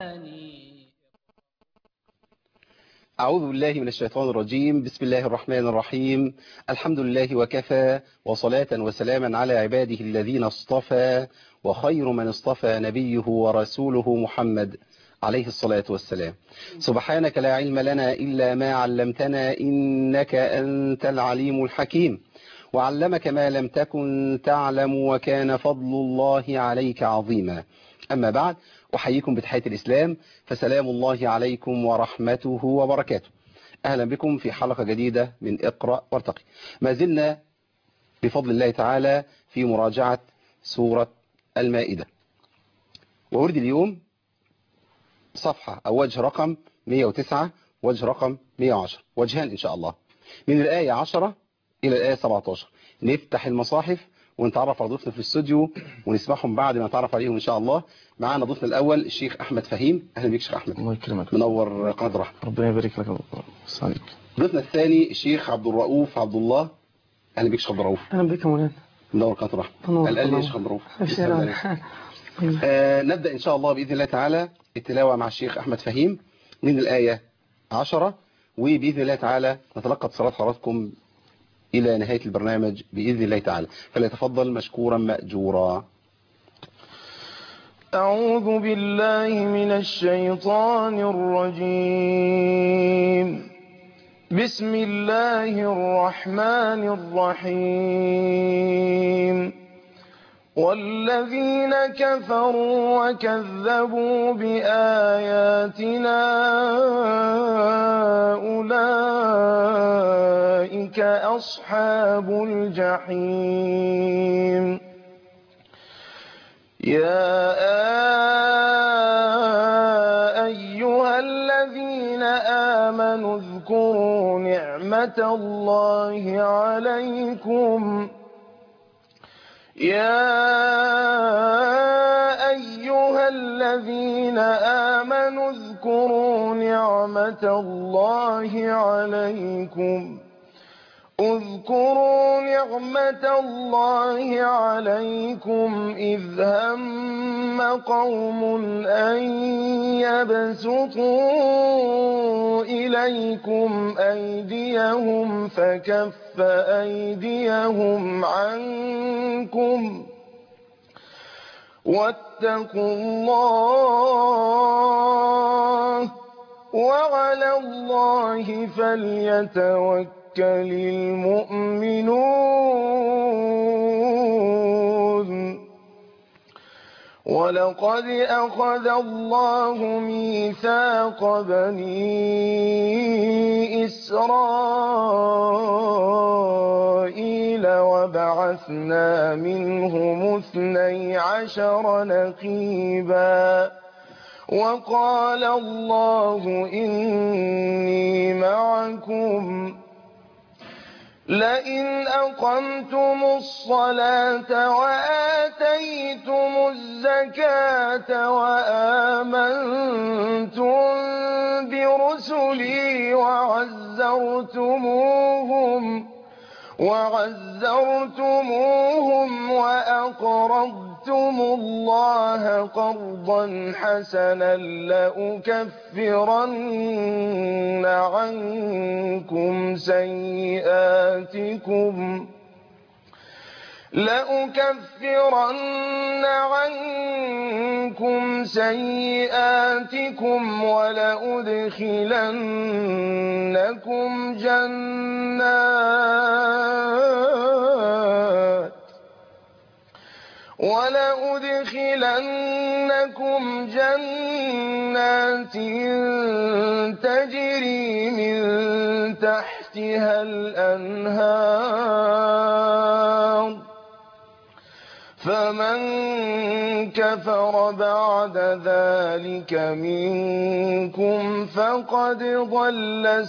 أعوذ بالله من الشيطان الرجيم. بسم الله الرحمن الرحيم. الحمد لله وكفى، وصلاة وسلاما على عباده الذين اصطفى، وخير من اصطفى نبيه ورسوله محمد عليه الصلاة والسلام. سبحانك لا علم لنا إلا ما علمتنا، إنك أنت العليم الحكيم. وعلمك ما لم تكن تعلم، وكان فضل الله عليك عظيما. أما بعد، أحييكم بتحية الإسلام، فسلام الله عليكم ورحمته وبركاته. أهلا بكم في حلقة جديدة من اقرأ وارتقي. ما زلنا بفضل الله تعالى في مراجعة سورة المائدة، وورد اليوم صفحة أو وجه رقم 109 وجه رقم 110، وجهان إن شاء الله، من الآية 10 إلى الآية 17. نفتح المصاحف ونتعرف على ضيوفنا في الاستوديو ونسمعهم بعد ما نتعرف عليهم إن شاء الله. معانا ضيفنا الأول الشيخ أحمد فهيم. أهلا بك شيخ أحمد. الله يكرمك، منور قناة الرحمة. ربنا يبارك لك. الله. ضيفنا الثاني الشيخ عبد الرؤوف عبد الله. أهلا بك شيخ عبد الرؤوف. أهلا بك مولانا. منور قناة الرحمة. الآن يا شيخ عبد الرؤوف. نبدأ إن شاء الله بإذن الله تعالى التلاوة مع الشيخ أحمد فهيم من الآية 10، وبإذن الله تعالى نتلقى اتصالات حضراتكم إلى نهاية البرنامج بإذن الله تعالى، فليتفضل مشكورا مأجورا. أعوذ بالله من الشيطان الرجيم. بسم الله الرحمن الرحيم. والذين كفروا وكذبوا بآياتنا أولئك أصحاب الجحيم. يا أيها الذين آمنوا اذكروا نعمة الله عليكم. يا أيها الذين آمنوا اذكروا نعمة الله عليكم. اذكروا نعمة الله عليكم إذ هم قوم أن يبسطوا إليكم أيديهم فكف أيديهم عنكم واتقوا الله وعلى الله فليتوكل المؤمنون. ولقد أخذ الله ميثاق بني إسرائيل وبعثنا منهم 12 نقيبا وقال الله إني معكم لئن أقمتم الصلاة وآتيتم الزكاة وآمنتم برسلي وعزرتموهم وأقرضتم الله قرضا حسنا لأكفرن عنكم سيئاتكم ولأدخلنكم جنات تجري من تحتها الأنهار فمن كفر بعد ذلك منكم فقد ضل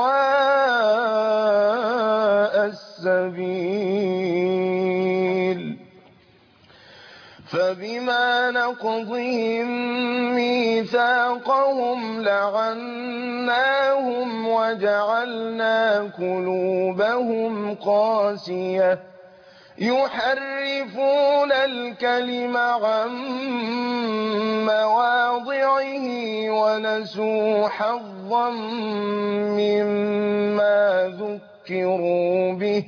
سواء السبيل. فبما نقضهم ميثاقهم لعناهم وجعلنا قلوبهم قاسية يحرفون الكلم عن مواضعه ونسوا حظا مما ذكروا به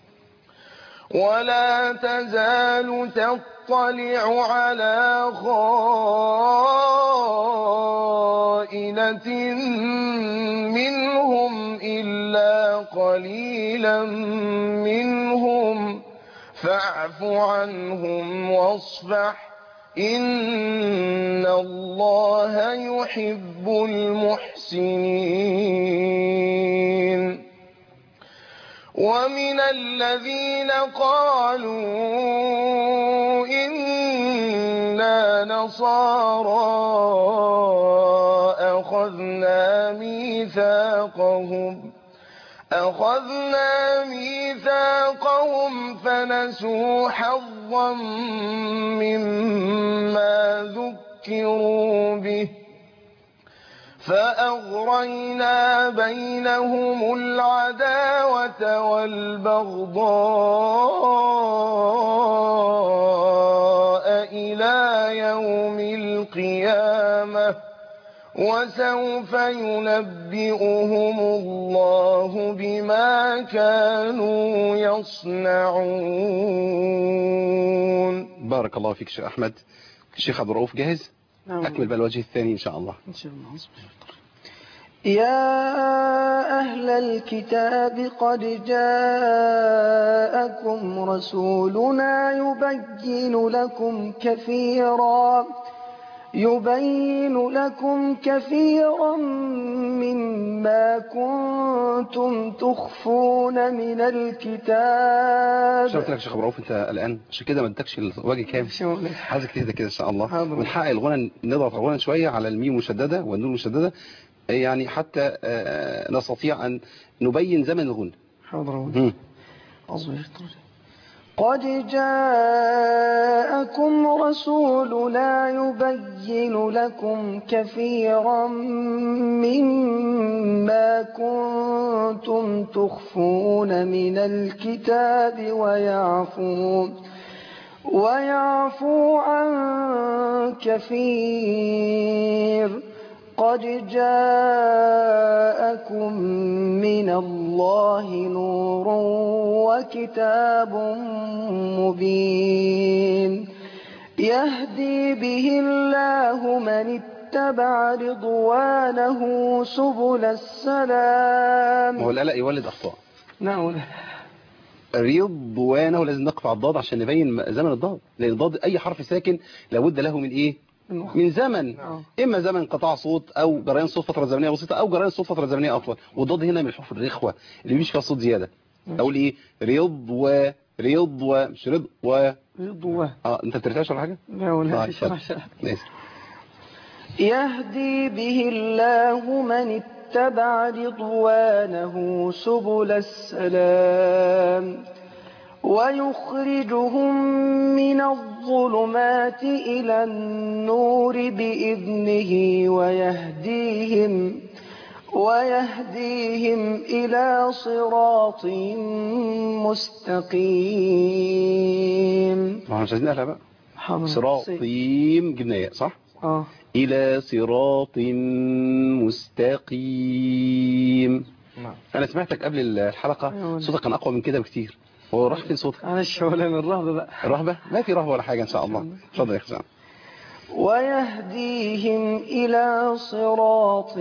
ولا تزال تطلع على خائنة منهم إلا قليلا منهم فاعف عنهم واصفح إن الله يحب المحسنين. ومن الذين قالوا إنا نصارى أخذنا ميثاقهم فنسوا حظا مما ذكروا به فأغرينا بينهم العداوة والبغضاء إلى يوم القيامة وسوف ينبئهم الله بما كانوا يصنعون. بارك الله فيك شيخ أحمد. الشيخ عبد الرؤوف جاهز؟ أكمل بقى الوجه الثاني إن شاء الله. إن شاء الله. يا أهل الكتاب قد جاءكم رسولنا يبين لكم كثيرا مما كنتم تخفون من الكتاب. شرط لك يا شيخ عبد الرؤوف، انت الان عشان كده ما ادكش الوجه كام. عايزك تهدى كده ان شاء الله ونحقق الغنى، نضغط الغنى شويه على الميم مشدده والنون مشدده يعني حتى نستطيع ان نبين زمن الغنى. حاضر. قد جاءكم رسولنا يبين لكم كثيرا مما كنتم تخفون من الكتاب ويعفو عن كثير. قد جاءكم من الله نور وكتاب مبين يهدي به الله من اتبع رضوانه سبل السلام. هو القلق يولد أخطاء. نعم. رضوانه لازم نقف على الضاد عشان نبين زمن الضاد، لأن الضاد أي حرف ساكن لابد له من إيه؟ من زمن. إما زمن قطاع صوت أو جريان صوت فترة زمنية بسيطة أو جريان صوت فترة زمنية أطول. والضاد هنا من الحروف الرخوة اللي بيمشي فيها صوت زيادة. أقول إيه؟ رضوى مش رضوى. أنت بترتاش ولا حاجة؟ لا ولا طيب. يهدي به الله من اتبع رضوانه سبل السلام ويخرجهم من الظلمات إلى النور بإذنه ويهديهم إلى صراط مستقيم. ما مش عايزين أهلا بقى. صراطيم جبنا ياء صح؟ إلى صراط مستقيم. أنا سمعتك قبل الحلقة صوتك كان أقوى من كده بكتير. هو راح فين صوتك؟ معلش ولا من الرهبة بقى. الرهبة؟ ما في رهبة ولا حاجة إن شاء الله. اتفضل يا حسام. ويهديهم إلى صراط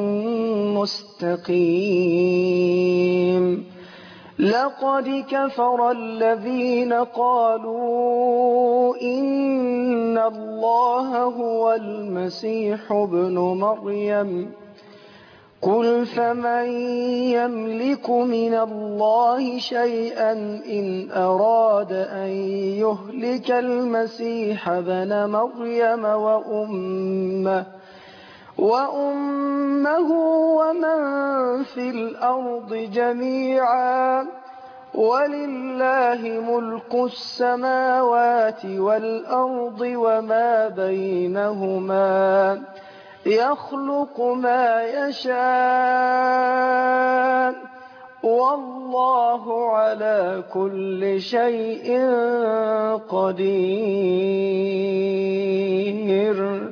مستقيم. لقد كفر الذين قالوا إن الله هو المسيح ابن مريم قل فمن يملك من الله شيئا إن أراد أن يهلك المسيح ابن مريم وأمه ومن في الأرض جميعا ولله ملك السماوات والأرض وما بينهما يخلق ما يشاء والله على كل شيء قدير.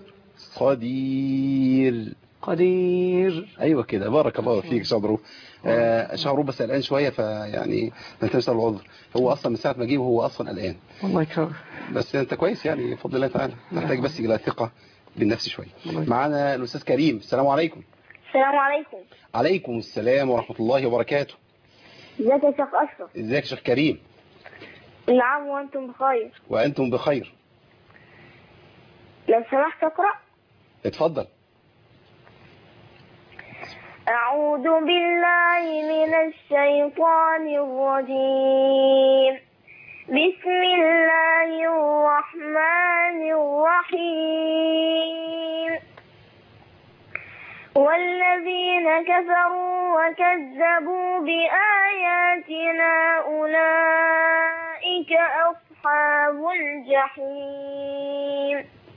قدير. ايوه كده، بارك الله فيك شهرو. شهرو بس قلقان شويه، فيعني ما تنسى العذر، هو اصلا من ساعه ما جه وهو اصلا قلقان. الله يكرمك. بس انت كويس يعني بفضل الله تعالى، تحتاج بس الى ثقه بالنفس شويه. معانا الاستاذ كريم. السلام عليكم. السلام عليكم. عليكم السلام ورحمه الله وبركاته. ازيك يا شيخ أشرف؟ ازيك يا شيخ كريم؟ العام وأنتم بخير. وانتم بخير. لو سمحت أقرأ. اتفضل. أعوذ بالله من الشيطان الرجيم. بسم الله الرحمن الرحيم. والذين كفروا وكذبوا بآياتنا أولئك أصحاب الجحيم.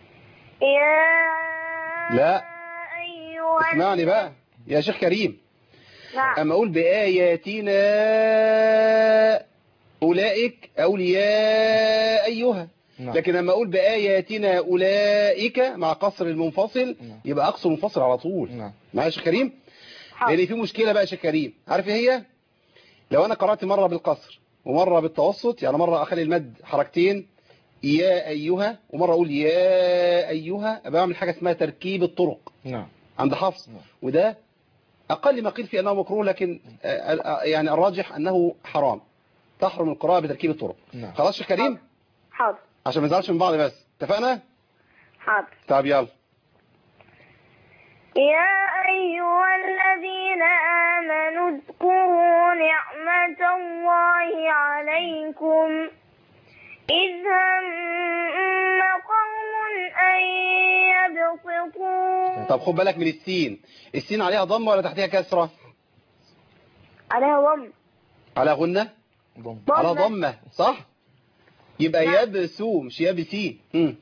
لا اسمعني بقى يا شيخ كريم. نعم. أما أقول بآياتنا أولئك أولياء أيها، لكن أما أقول بآياتنا أولئك مع قصر المنفصل يبقى أقصر منفصل على طول. معايا يا شيخ كريم؟ لأن في مشكلة بقى يا شيخ كريم، عارف إيه هي؟ لو أنا قرأت مرة بالقصر ومرة بالتوسط، يعني مرة أخلي المد حركتين يا أيها، ومرة أقول يا أيها، أبقى أعمل حاجة اسمها تركيب الطرق عند حفص، وده أقل ما قيل فيه أنه مكروه، لكن يعني الراجح أنه حرام، تحرم القراءة بتركيب الطرق. خلاص يا كريم؟ حاضر. عشان ما نزعلش من بعض، بس اتفقنا؟ حاضر. طب يلا. يا أيها الذين آمنوا اذكروا نعمة الله عليكم إذ هم قوم أن يبسطوا. طب خد بالك من السين، السين عليها ضمة ولا تحتها كسرة؟ عليها ضمة. على غنة؟ على ضمة، صح؟ يبقى نعم. يبسو مش يبسي.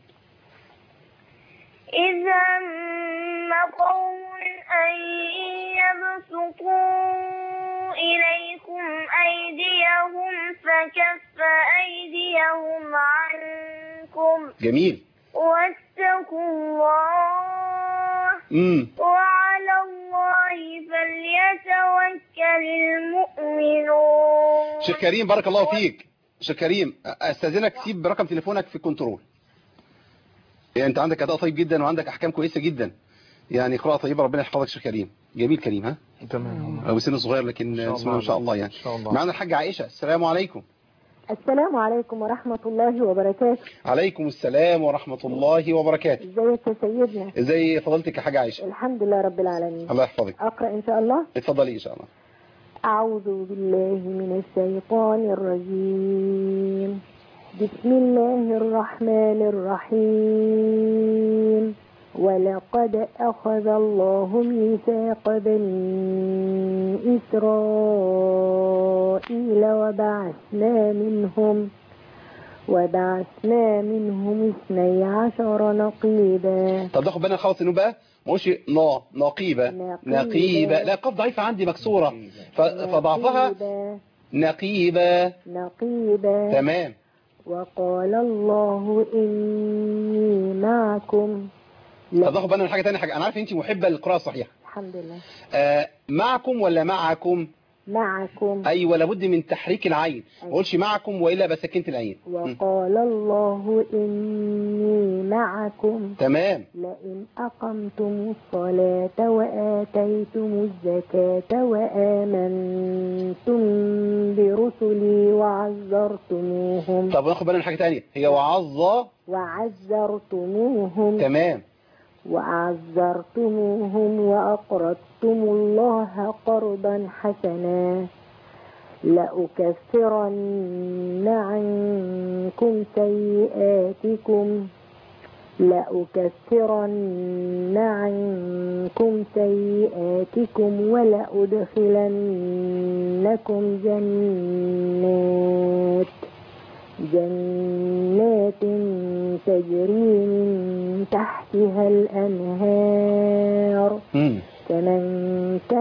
إذ هم قوم أن يبسطوا إليكم أيديهم فكف أيديهم عنكم. جميل. واتقوا الله. وعلى الله فليتوكل المؤمنون. شيخ كريم بارك الله فيك. شيخ كريم استاذنك سيب رقم تليفونك في الكنترول. يعني انت عندك اداء طيب جدا وعندك احكام كويسه جدا، يعني قراءه طيبه، ربنا يحفظك شيخ كريم. جميل كريم. ها تمام. او سن صغير لكن بسم الله ما شاء الله. يعني معانا الحاجه عائشه. السلام عليكم. السلام عليكم ورحمة الله وبركاته. عليكم السلام ورحمة الله وبركاته. ازيك يا سيدنا؟ ازي فضلتك يا حاجة عائشة؟ الحمد لله رب العالمين. الله يحفظك. أقرأ إن شاء الله. اتفضلي إن شاء الله. أعوذ بالله من الشيطان الرجيم. بسم الله الرحمن الرحيم. ولقد أخذ الله ميثاق بني إسرائيل وبعثنا منهم 12 نقيبا. طب ناخد بالنا خالص انه بقى مش نقيبة. لا قف ضعيفة عندي مكسورة فضعفها نقيبة. تمام. وقال الله إني معكم. طب ناخد بالنا من حاجة تانية. أنا عارف أنت محبة للقراءة الصحيحة. الحمد لله. معكم ولا معكم؟ معكم. أيوة لابد من تحريك العين، ما اقولش معكم وإلا بسكنت العين. وقال الله إني معكم. تمام. لئن أقمتم الصلاة وآتيتم الزكاة وآمنتم برسلي وعزرتموهم. طب ناخد بالنا من حاجة تانية، هي وعزرتموهم. تمام. وعزرتموهم وأقرضتم الله قرضا حسنا لأكفرن عنكم سيئاتكم ولأدخلنكم جنات تجري من تحتها الأنهار كمن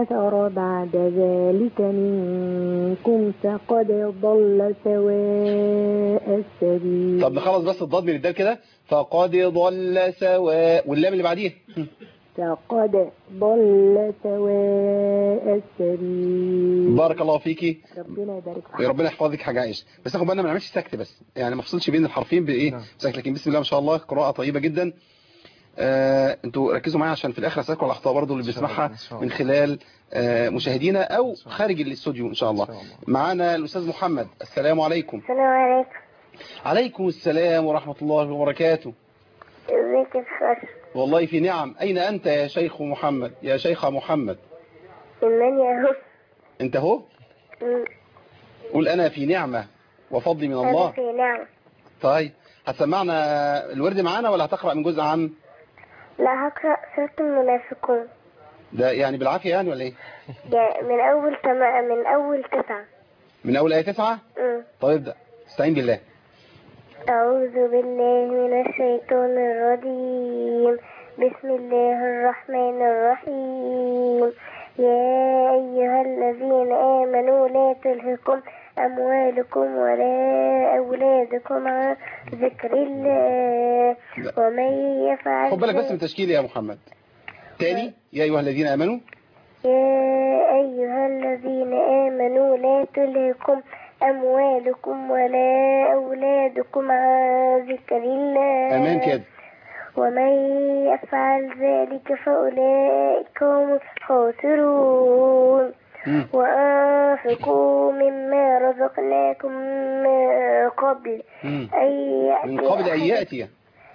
كفر بعد ذلك منكم فقد ضل سواء السبيل. طب نخلص بس الضاد من الدال كده. فقد ضل سواء، واللام اللي بعديها فقد ضل سواء السبيل. بارك الله فيكي. ربنا يبارك فيك. يا ربنا يحفظك حاجه عايشه. بس ناخد بالنا ما نعملش سكت، بس يعني ما نفصلش بين الحرفين بايه سكت. لكن بسم الله ما شاء الله قراءه طيبه جدا. انتوا ركزوا معايا عشان في الاخر اسالكم على الاخطاء برضو اللي بيسمعها من خلال مشاهدينا او خارج الاستوديو ان شاء الله. معانا الاستاذ محمد. السلام عليكم. السلام عليكم. عليكم السلام ورحمه الله وبركاته. ازيك يا شيخ؟ والله في نعم. اين انت يا شيخ محمد، يا شيخ محمد؟ انني اهو. انت اهو. قول انا في نعمه وفضل من الله. انا في نعمه. طيب هتسمعنا الورد معانا ولا هتقرأ من جزء عام؟ لا، هقرأ سورة المنافقون. ده يعني بالعافية يعني ولا ايه؟ يعني من أول 9. من أول آية 9؟ طيب ده استعين بالله. أعوذ بالله من الشيطان الرجيم. بسم الله الرحمن الرحيم. يا أيها الذين آمنوا لا تلهكم أموالكم ولا أولادكم عن ذكر الله ومن يفعل. خد بالك بس من تشكيل يا محمد. تاني يا أيها الذين آمنوا. يا أيها الذين آمنوا لا تلهكم أموالكم ولا أولادكم عن ذكر الله. أمان كده. ومن يفعل ذلك فأولئك هم الخاسرون. وأنفقوا مما رزقناكم من قبل أن يأتي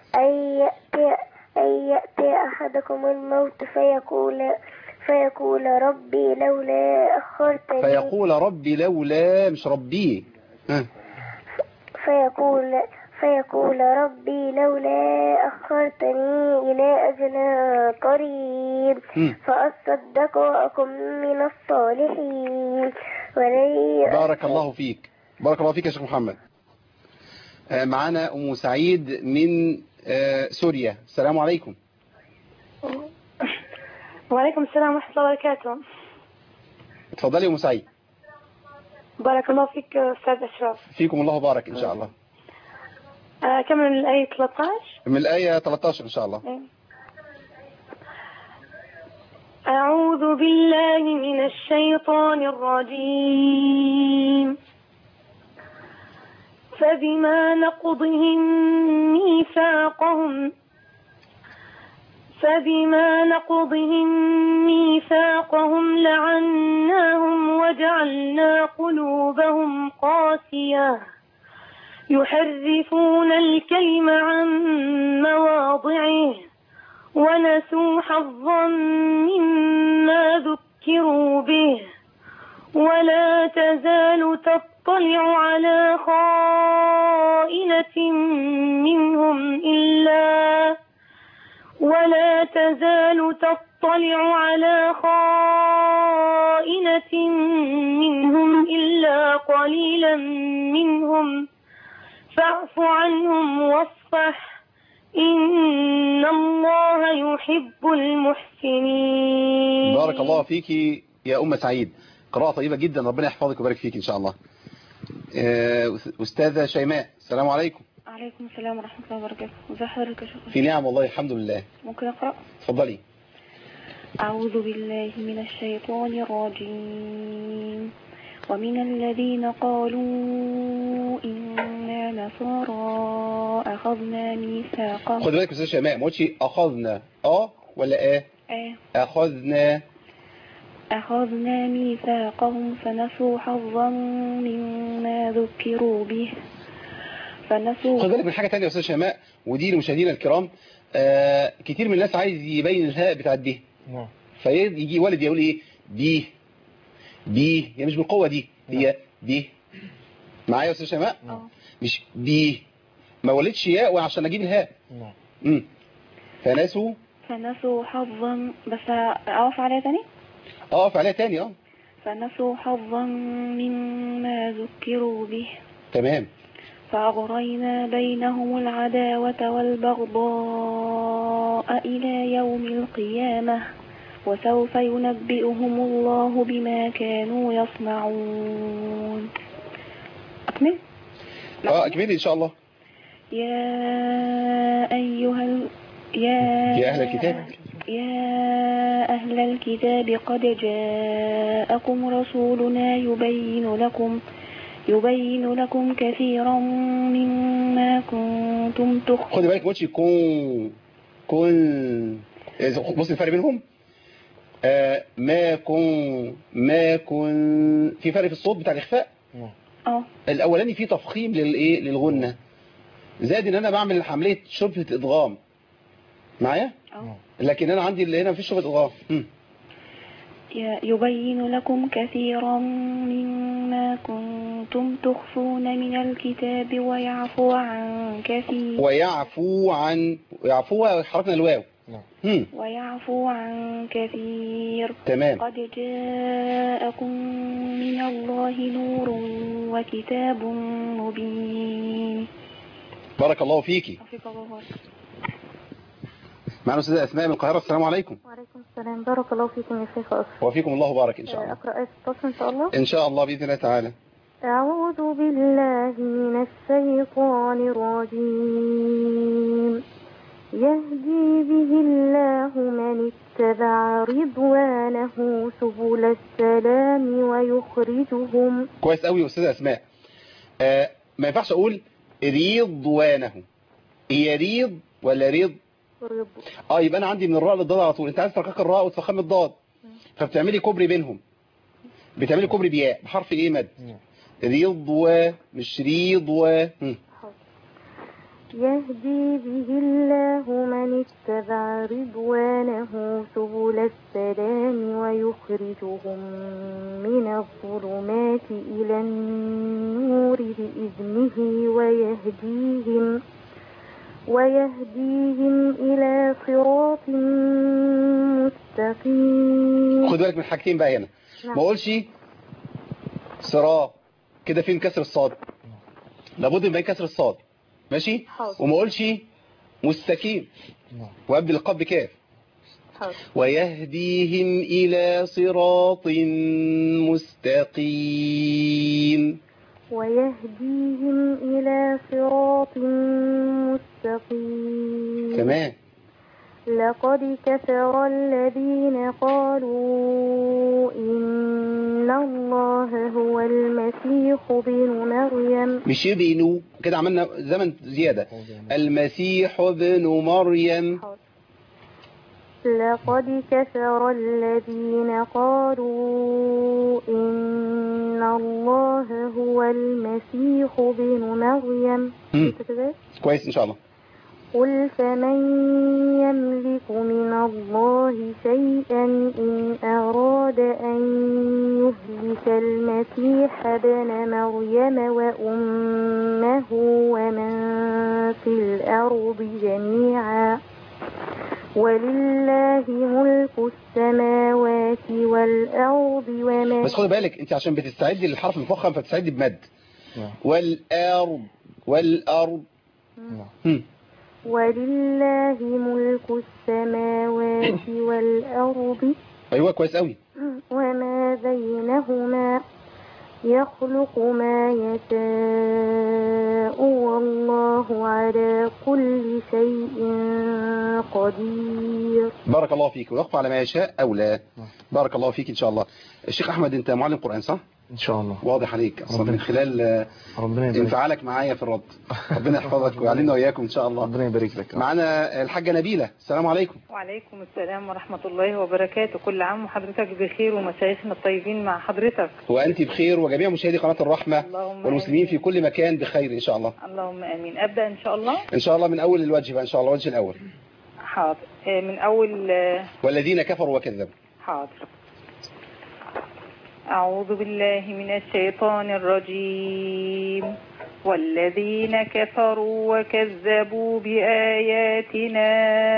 أحدكم الموت فيقول ربي لولا أخرتني. فيقول ربي لولا، مش ربي. فيقول ربي لولا أخرتني إلى أجل قريب فأصدق وأكن من الصالحين. بارك الله فيك. بارك الله فيك يا شيخ محمد. معنا أم سعيد من سوريا. السلام عليكم. وعليكم السلام ورحمة الله وبركاته. اتفضلي يا أم سعيد. بارك الله فيك أستاذ أشرف. فيكم الله بارك إن شاء الله. كم من الآية 13؟ من الآية 13 إن شاء الله. أعوذ بالله من الشيطان الرجيم. فبما نقضهم ميثاقهم لعناهم وجعلنا قلوبهم قاسية يحرفون الكلم عن مواضعه ونسوا حظا مما ذكروا به ولا تزال تطلع على خائنة منهم إلا قليلا منهم فاعف عنهم واصفح إن الله يحب المحسنين. بارك الله فيك يا أم سعيد. قراءة طيبة جدا. ربنا يحفظك ويبارك فيك إن شاء الله. أستاذة شيماء. السلام عليكم. عليكم السلام ورحمة الله وبركاته. ازي حضرتك يا شيخ؟ في نعم والله الحمد لله. ممكن أقرأ؟ اتفضلي. أعوذ بالله من الشيطان الرجيم. ومن الذين قالوا إنا نصارى أخذنا ميثاقهم. خد بالك يا أستاذة شيماء، ما قلتش أخذنا ولا أخذنا ميثاقهم فنسوا حظا مما ذكروا به. خد بالك من حاجة تانية يا أستاذة شيماء، ودي لمشاهدينا الكرام. كتير من الناس عايز يبين الهاء بتاعت دي، فيجي والد يقول ايه دي هي مش بالقوة دي، هي دي. معايا يا أستاذة شيماء؟ مش دي، ما ولدش ياء وعشان اجيب الهاء. فنسوا حظا. بس اقف عليها تاني. اقف عليها تاني. فنسوا حظا مما ذكروا به. تمام. فأغرينا بينهم العداوة والبغضاء إلى يوم القيامة وسوف ينبئهم الله بما كانوا يصنعون. أكمل؟ اكملي ان شاء الله. يا أهل الكتاب يا أهل الكتاب قد جاءكم رسولنا يبين لكم كثيرا مما كنتم تخفون. خدي بالك ماتش كون بص الفرق بينهم. ما كن في فرق في الصوت بتاع الإخفاء. الأولاني فيه تفخيم للغنة، زائد ان انا بعمل عملية شبهة ادغام معايا. لكن انا عندي اللي هنا مفيش شبهة ادغام. يبين لكم كثيرا مما كنتم تخفون من الكتاب ويعفو عن كثير. يعفو حركنا الواو. ويعفو عن كثير. تمام. قد جاءكم من الله نور وكتاب مبين. بارك الله فيكي. معنا أستاذة أسماء من القاهرة. السلام عليكم. وعليكم السلام. بارك الله فيكم يا شيخ أسماء. وفيكم الله بارك إن شاء الله. أقرأ آية 16 إن شاء الله. إن شاء الله بإذن الله تعالى. أعوذ بالله من الشيطان الرجيم. يهدي به الله من اتبع رضوانه سبل السلام ويخرجهم. كويس قوي يا أستاذة أسماء. ما ينفعش أقول رضوانه. هي ريض ولا ريض؟ يبقى انا عندي من الراء للضاد على طول. انت عايز ترقق الراء وتفخم الضاد، فبتعملي كوبري بينهم، بتعملي كوبري بياء بحرف ايه مد. رضوى مش رضوى. يهدي به الله من اتبع رضوانه سبل السلام ويخرجهم من الظلمات إلى النور بإذنه ويهديهم إلى صراط مستقيم. خد بالك من حاجتين بقى هنا. ما اقولش صراط كده فين كسر الصاد، لابد من كسر الصاد ماشي. وما اقولش مستقيم وابدل القاف بكاف. ويهديهم إلى صراط مستقيم. ويهديهم إلى صراط مستقيم. تمام. لقد كفر الذين قالوا إن الله هو المسيح ابن مريم. مش بينو كده، عملنا زمن زيادة. المسيح ابن مريم. لقد كفر الذين قالوا إن الله هو المسيح ابن مريم. كويس إن شاء الله. قل فمن يملك من الله شيئا إن أراد أن يهلك المسيح ابن مريم وأمه ومن في الأرض جميعا ولله ملك السماوات والأرض وما. بس خد بالك انت عشان بتستعدي للحرف المفخم فبتستعدي بمد. والأرض. ولله ملك السماوات والأرض. أيوة كويس قوي. وما بينهما يخلق ما يشاء والله على كل شيء قدير. بارك الله فيك. ويقف على ما يشاء أو لا. بارك الله فيك إن شاء الله. الشيخ أحمد أنت معلم قرآن صح؟ إن شاء الله. واضح عليك أصلا من خلال انفعالك معايا في الرد. ربنا يحفظك ويعلمنا وإياكم إن شاء الله. ربنا يبارك لك. معنا الحاجة نبيلة. السلام عليكم. وعليكم السلام ورحمة الله وبركاته. كل عام وحضرتك بخير ومشايخنا الطيبين مع حضرتك. وأنت بخير وجميع مشاهدي قناة الرحمة والمسلمين في كل مكان بخير إن شاء الله. اللهم آمين. أبدأ إن شاء الله. إن شاء الله من أول الوجه بقى إن شاء الله. الوجه الأول. حاضر. من أول والذين كفروا وكذبوا. حاضر. أعوذ بالله من الشيطان الرجيم. والذين كفروا وكذبوا بآياتنا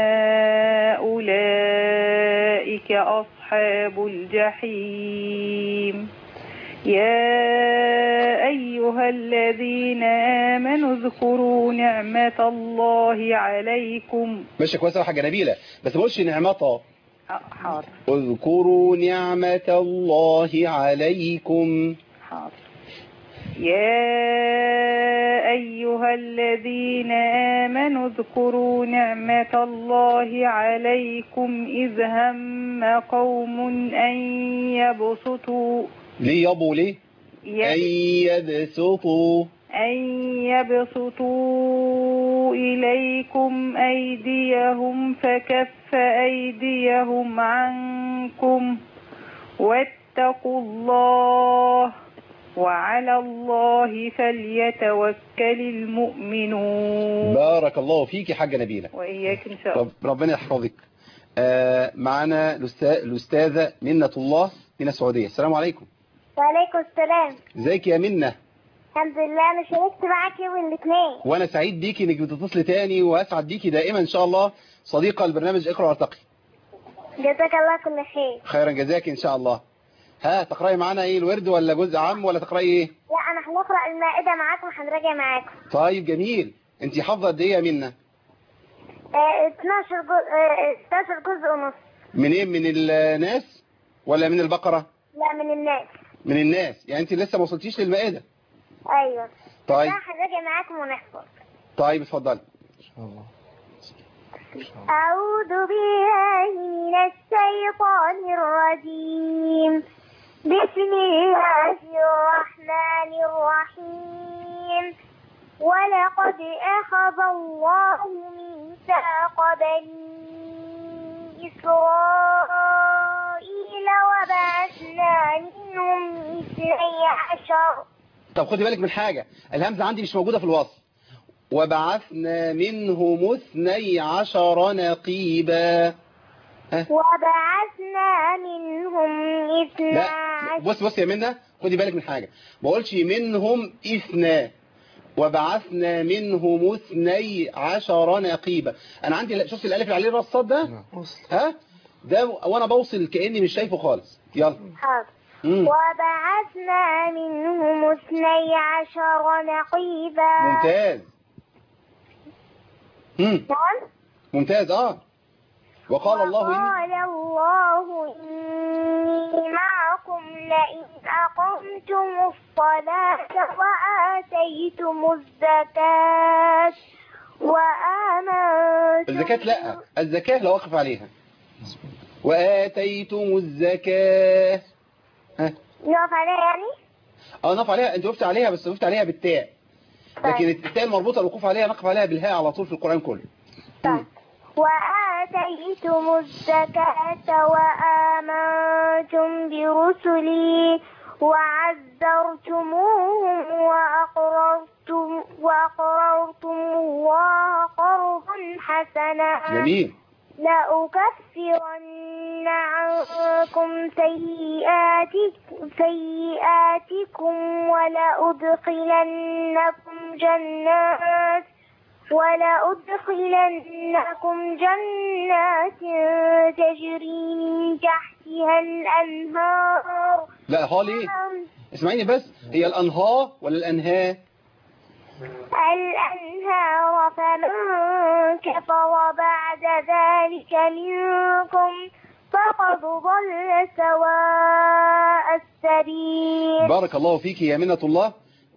أولئك أصحاب الجحيم. يا أيها الذين آمنوا اذكروا نعمة الله عليكم. ماشي كويس يا حاجة نبيلة. بس ما قولش نعمته. حاضر. اذكروا نعمة الله عليكم. حاضر. يا أيها الذين آمنوا اذكروا نعمة الله عليكم إذ هم قوم أن يبسطوا ليه أن يبسطوا إليكم أيديهم فكف أيديهم عنكم واتقوا الله وعلى الله فليتوكل المؤمنون. بارك الله فيك يا حاجة نبيلة. وإياك إن شاء الله. ربنا يحفظك. معنا الأستاذة منة الله من السعودية. السلام عليكم. وعليكم السلام. ازيك يا منة؟ الحمد لله، انا شاركت معاك يوم الاثنين. وانا سعيد بيكي انك بتتصلي تاني، واسعد بيكي دائما ان شاء الله صديقة البرنامج اقرأ وارتقي. جزاك الله كل خير. خيرا جزاك ان شاء الله. تقرأي معانا ايه، الورد ولا جزء عام ولا تقرأي ايه؟ لا انا هنقرأ المائدة معاكم وهنراجع معاكم. طيب جميل. انت حافظة قد ايه يا منة؟ 12 جزء ونص. من ايه، من الناس ولا من البقرة؟ لا من الناس. من الناس، يعني انت لسه ما وصلتيش للمائدة. ايوه. طيب هنراجع معاكم ونحفظ. طيب اتفضلي. ان شاء الله. أعوذ بالله من الشيطان الرجيم. بسم الله الرحمن الرحيم. ولقد أخذ الله ميثاق بني إسرائيل وبعثنا منهم 12. طب خدي بالك من حاجة، الهمزة عندي مش موجودة في الوصف. وبعثنا منهم 12 نقيبا. وبعثنا منهم 12. لا بص يا منى، خدي بالك من حاجة، ما قولش منهم 2، وبعثنا منهم 12 نقيبا. انا عندي شفت الالف اللي عليه راس الصاد ده؟ ده وانا بوصل كأني مش شايفه خالص. يلا. حاضر. وبعثنا منهم 12 نقيبا. ممتاز. نعم. ممتاز. وقال الله إني معكم لئن أقمتم الصلاة وآتيتم الزكاة وآمنتم. الزكاة لا أقف عليها. وآتيتم الزكاة. نقف عليها يعني؟ نقف عليها. أنت وقفت عليها بس وقفت عليها بالتاء. لكن التاء المربوطة الوقوف عليها نقف عليها بالهاء على طول في القرآن كله. وآتيتم الزكاة وآمنتم برسلي وعزرتموهم وأقرضتم الله قرضا حسنا. جميل. لأكفرن عنكم سيئاتكم ولأدخلنكم جنات تجري من تحتها الأنهار. لا هالي اسمعيني بس، هي الأنهار ولا الأنهار؟ الأنهار. فمن كفر بعد ذلك منكم فقد ضل سواء السبيل. بارك الله فيك يا منة الله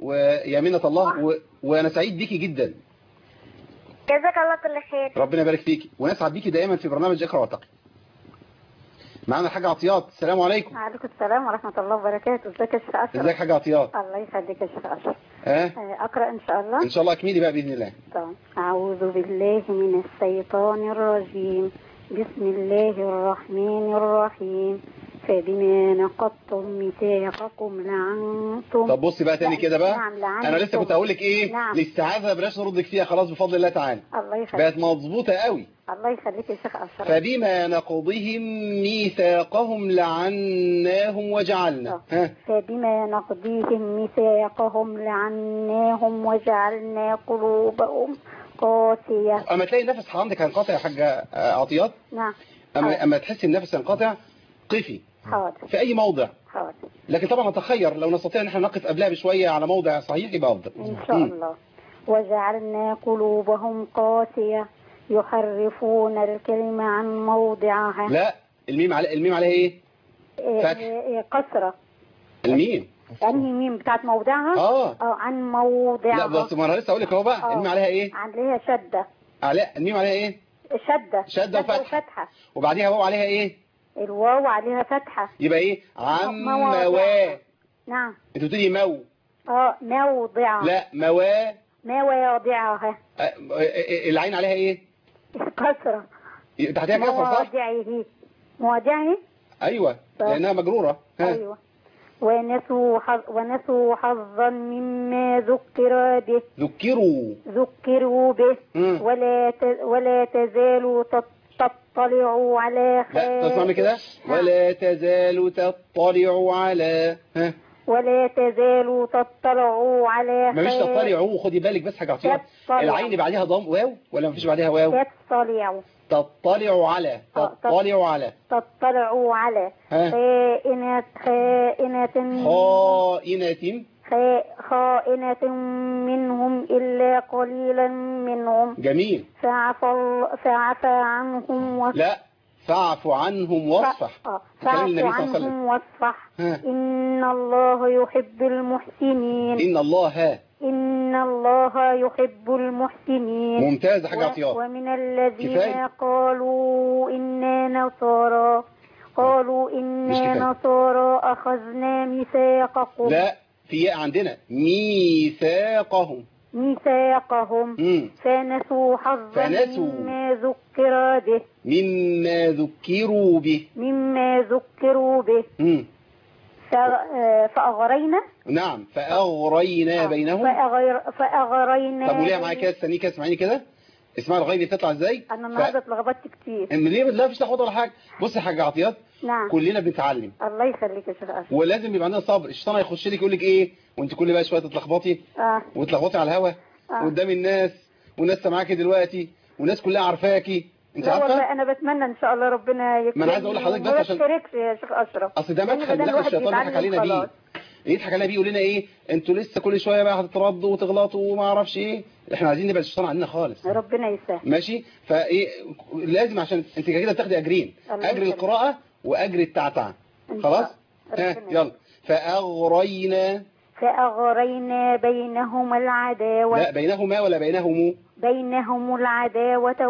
وأنا سعيد بيكي جدا. جزاك الله كل خير. ربنا يبارك فيكي ونسعد بيكي دائما في برنامج اقرأ وارتقي. معانا الحاجة عطيات. السلام عليكم. وعليكم السلام ورحمة الله وبركاته. ازيك يا شيخ أشرف؟ ازيك حاجة عطيات؟ الله يخليك يا شيخ أشرف. أقرأ إن شاء الله. إن شاء الله أكملي بقى بإذن الله. طبعا. أعوذ بالله من الشيطان الرجيم. بسم الله الرحمن الرحيم. فبما نقضتم ميثاقكم لعنتم. طب بصي بقى تاني كده بقى. نعم أنا لسه كنت أقول لك إيه؟ نعم. الاستعاذة بلاش نردك فيها خلاص بفضل الله تعالى. الله يخليك. بقت مظبوطة قوي. الله يخليك يا شيخ أشرف. فبما نقضهم ميثاقهم لعناهم وجعلنا. فبما نقضيهم ميثاقهم لعناهم وجعلنا قلوبهم قاسية. أما تلاقي النفس عندك هينقطع يا حاجة عطيات. نعم. أما تحسي النفس هينقطع قفي. حاضر. في أي موضع. حاضر. لكن طبعا نتخير لو نستطيع ان احنا نقف قبلها بشوية على موضع صحيح يبقى أفضل. إن شاء الله. وجعلنا قلوبهم قاسية يحرفون الكلمة عن موضعها. لا الميم عليها ايه؟ فتح. كسرة. الميم انهي ميم بتاعت موضعها؟ عن موضعها. لا بس ما انا لسه اقول لك اهو بقى. الميم عليها ايه؟ عليها شدة. الميم عليها ايه؟ شدة وفتحة. وبعديها واو عليها ايه؟ الواو عليها فتحة. يبقى ايه؟ موا. نعم. انت بتقولي مو. موضعها. لا مواضعها. العين عليها ايه؟ كسرة. تحتها كسرة صح؟ مواضعه. ايوه لانها مجرورة. ايوه. ونسوا حظا مما ذكروا به ولا تزال تطلع على لا تسمعني كده. ولا تزال تطلع على ولا تزال تطلع على مفيش تطلع. خدي بالك بس حاجة عطيها. العين بعدها ضم واو ولا مفيش بعدها واو؟ تطلع على خائنة منهم إلا قليلا منهم. جميل. فعفى عنهم لا فاعف عنهم واصفح. إن الله يحب المحسنين. إن الله يحب المحسنين. ممتاز حاجة عطيات. ومن الذين قالوا إنا نصارى أخذنا ميثاقكم. لا في ياء عندنا ميثاقهم. فنسوا حظا مما ذكروا به. فأغرينا. نعم فأغرينا بينهم. فأغرينا. طب وليه معايا كده؟ استني كده اسمعيني كده. اسمع الغين دي بتطلع ازاي؟ انا النهارده اتلخبطت كتير. ليه؟ لا مفيش لخبطه ولا حاجه. بصي يا حاجه عطيات. نعم. كلنا بنتعلم. الله يخليك يا شيخ اشرف. ولازم يبقى عندنا صبر. الشيطان هيخش لك يقول لك ايه وانت كل بقى شويه تتلخبطي وتلخبطي على الهوا قدام الناس والناس سامعاكي دلوقتي والناس كلها عارفاكي. انت عارفه؟ والله انا بتمنى ان شاء الله ربنا يكرمني. ما انا عايز اقول لحضرتك بس عشان ما تشاركش يا شيخ اشرف. اصل ده مدخل الشيطان يضحك علينا بيه. يضحك علينا بيه يقول لنا ايه انتوا لسه كل شويه بقى هتتردوا وتغلطوا وما اعرفش ايه. احنا عايزين نبعد الشيطان عننا خالص. ربنا يسهل. ماشي. فايه لازم عشان انت كده بتاخدي اجرين. اجر القراءه واجر التعتعه. خلاص يلا. فأغرينا بينهما العداوة. لا بينهما ولا بينهم؟ بينهم العداوة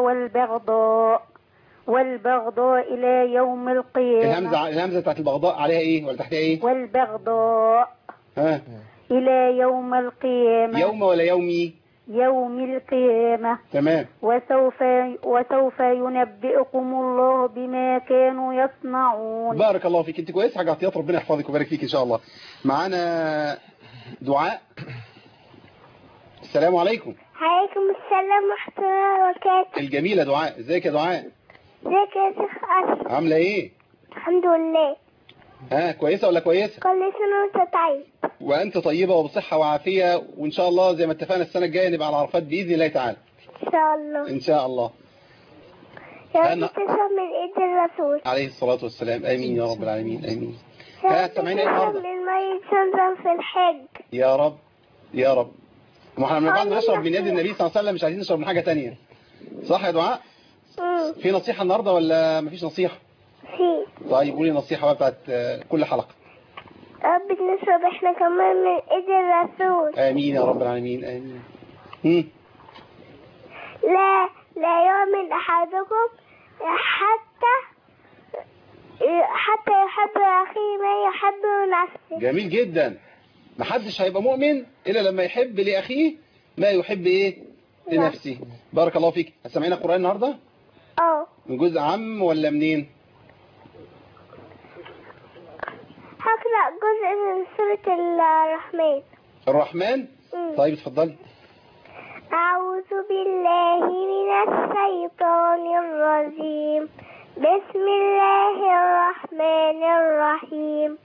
والبغضاء إلى يوم القيامة. الهمزة بتاعت البغضاء عليها ايه ولا تحتها ايه؟ والبغضاء إلى يوم القيامة. يوم ولا يومي؟ يوم القيامة. تمام. وسوف ينبئكم الله بما كانوا يصنعون. بارك الله فيك. انت كويس حاجة عطيات. ربنا يحفظك ويبارك فيك ان شاء الله. معانا دعاء. السلام عليكم. عليكم السلام ورحمة الله وبركاته. الجميلة دعاء. ازيك يا دعاء؟ ازيك يا شيخ أشرف؟ عاملة ايه؟ الحمد لله. كويسة ولا كويسة؟ كل سنة وانت طيب. وانت طيبة وبصحة وعافية وان شاء الله زي ما اتفقنا السنة الجاية نبقى على عرفات بإذن الله تعالى. ان شاء الله. ان شاء الله. يا رب تشرب من ايد الرسول عليه الصلاة والسلام. امين يا رب العالمين. امين. سامعين ايه النهارده؟ من مية زمزم في الحج. يا رب يا رب. ما احنا بعد نشرب من يد النبي صلى الله عليه وسلم مش عايزين نشرب من حاجة تانية. صح يا دعاء؟ في نصيحة النهاردة ولا مفيش نصيحة؟ في. طيب قولي نصيحة بقى بتاعت كل حلقة. رب نشرب احنا كمان من ايد الرسول. امين يا رب العالمين. امين. لا يؤمن احدكم حتى يحب اخيه ما يحب لنفسه. جميل جدا. محدش هيبقى مؤمن الا لما يحب لاخيه ما يحب ايه لنفسه. بارك الله فيك. هتسمعينا قرآن النهارده؟ من جزء عام ولا منين؟ هقرأ جزء من سورة الرحمن. طيب اتفضلي. أعوذ بالله من الشيطان الرجيم. بسم الله الرحمن الرحيم.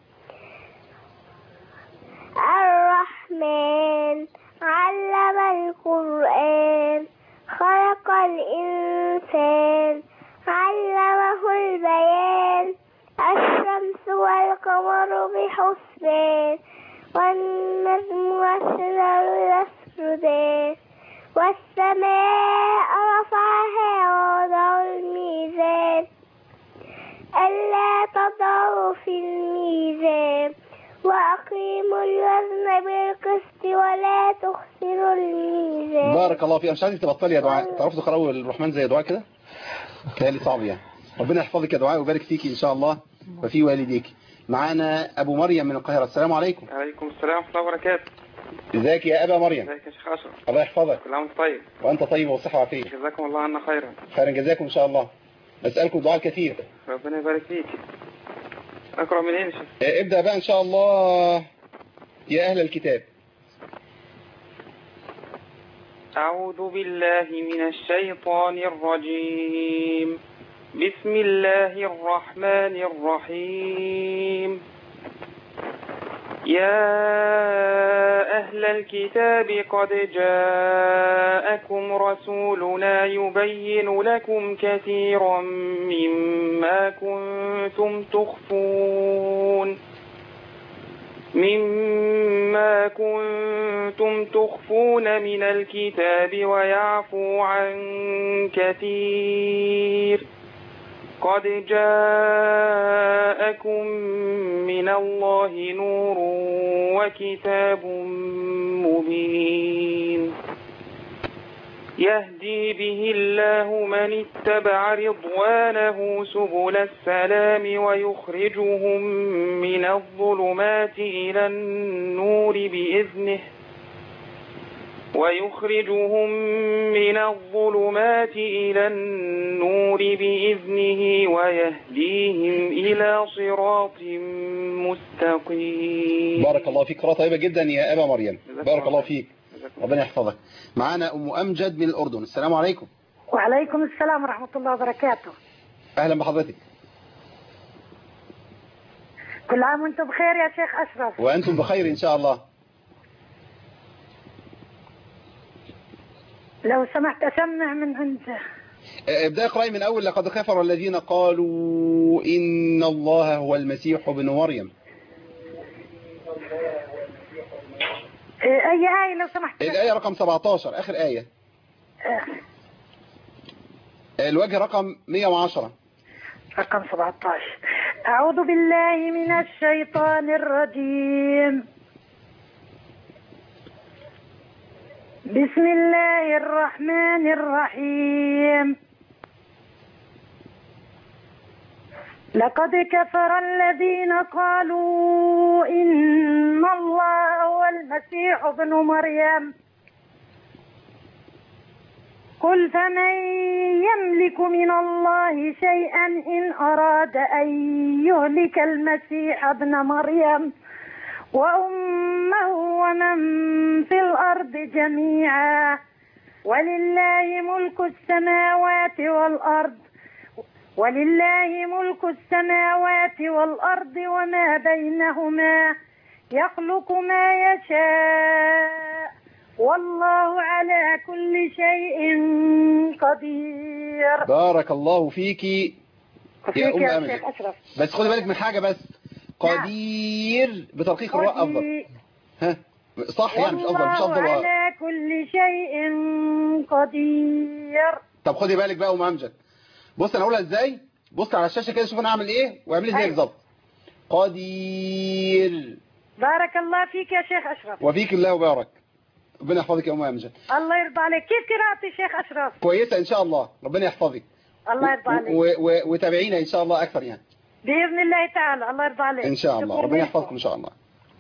الرحمن علم القرآن خلق الإنسان علمه البيان. الشمس والقمر بحسبان والنجم والشجر يسجدان والسماء رفعها ووضع الميزان وأقيموا الوزن بالقسط ولا تخسروا الميزان. بارك الله فيك. مش عايزك تبطلي يا دعاء. تعرفوا تقرأوا الرحمن زي دعاء كده؟ كلامي صعب يعني. ربنا يحفظك يا دعاء ويبارك فيكي إن شاء الله وفي والديك. معانا أبو مريم من القاهرة. السلام عليكم. وعليكم السلام ورحمة الله وبركاته. ازيك يا أبا مريم؟ ازيك يا شيخ أشرف؟ الله يحفظك. كل عام وانت طيب. وأنت طيب والصحة والعافية. جزاكم الله عنا خيرا. خيرا جزاكم إن شاء الله. أسألكم دعاء كثير. ربنا يبارك فيك. أقرأ منين يا شيخ؟ ابدأ بقى إن شاء الله يا أهل الكتاب. أعوذ بالله من الشيطان الرجيم. بسم الله الرحمن الرحيم. يا أهل الكتاب قد جاءكم رسولنا يبين لكم كثيرا مما كنتم تخفون من الكتاب ويعفو عن كثير. قد جاءكم من الله نور وكتاب مبين يهدي به الله من اتبع رضوانه سبل السلام ويخرجهم من الظلمات إلى النور بإذنه ويهديهم إلى صراط مستقيم. بارك الله فيك. قراءة طيبة جدا يا أبا مريم. بارك الله فيك. ربنا يحفظك. معانا أم أمجد من الأردن. السلام عليكم. وعليكم السلام ورحمة الله وبركاته. أهلا بحضرتك. كل عام وانتم بخير يا شيخ أشرف. وأنتم بخير إن شاء الله. لو سمحت أسمع من عند ابدأ اقرأي من أول. لقد كفر الذين قالوا إن الله هو المسيح ابن مريم. أي آية لو سمحت؟ الآية رقم 17 آخر آية. الوجه رقم 110. رقم 17. أعوذ بالله من الشيطان الرجيم. بسم الله الرحمن الرحيم. لقد كفر الذين قالوا إن الله هو المسيح ابن مريم قل فمن يملك من الله شيئا إن أراد أن يهلك المسيح ابن مريم وأمه ومن في الأرض جميعا ولله ملك السماوات والأرض وما بينهما يخلق ما يشاء والله على كل شيء قدير. بارك الله فيكي يا أم أمجد. بس خدي بالك من حاجة بس. قدير بترقيق الراء أفضل. ها صح يعني مش أفضل والله على كل شيء قدير. طب خدي بالك بقى أم أمجد. بص أنا أقولها إزاي. بص على الشاشة كده شوف أنا أعمل إيه واعملي زي بالظبط. قدير. بارك الله فيك يا شيخ أشرف. وفيك الله وبارك. ربنا يحفظك يا أم أمجد. الله يرضى عليك. كيف قراءتي شيخ أشرف؟ كويسة إن شاء الله. ربنا يحفظك. الله يرضى عليك. وتابعينا إن شاء الله أكثر يعني. بإذن الله تعالى. الله يرضى عليك. إن شاء الله. ربنا يحفظكم إن شاء الله.